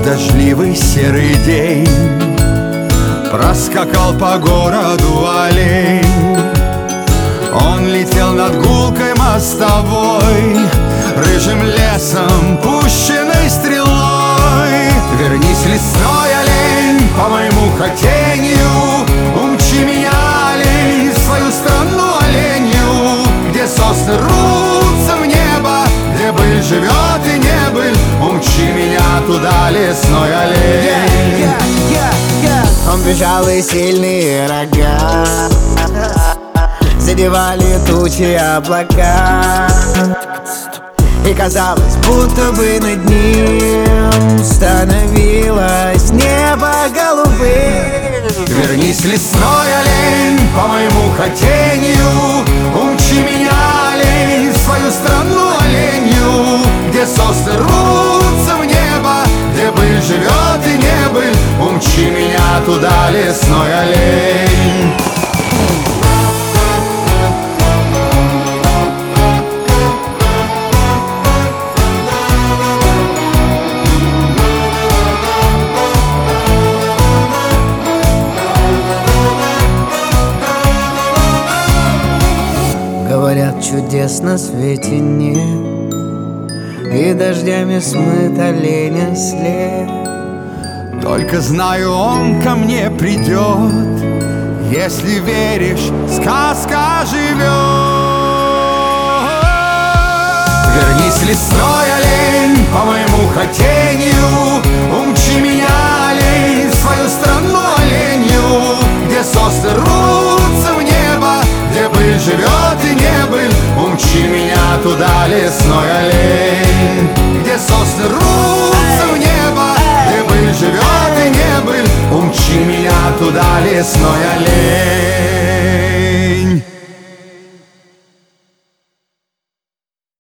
дождливый серый день проскакал по городу олень. Он летел над гулкой мостовой, рыжим лесом, пущенной стрелой. Вернись, лесной олень, по моему хотению, умчи меня, олень, в свою страну оленью, где сосны рвутся в небо, где быль живет и не быль. Умчи меня туда, лесной олень. Он бежал, и сильные рога задевали тучи облака, и казалось, будто бы над ним становилось небо голубым. Вернись, лесной олень, по моему хотению, умчи меня, олень, в свою страну оленью, где сосны рвутся в небо, где быль живет и не быль. Умчи меня туда, лесной олень. Говорят, чудес на свете нет, и дождями смыт оленя след. Только знаю, он ко мне придет, если веришь, сказка живет. Вернись, лесной олень, по моему хотению, умчи меня, олень, в свою страну оленью, где сосны рвутся в небо, где быль живет и не быль. Умчи меня туда, лесной олень, где сосны рвутся в небо, где быль живет и не быль. Умчи меня туда, лесной олень.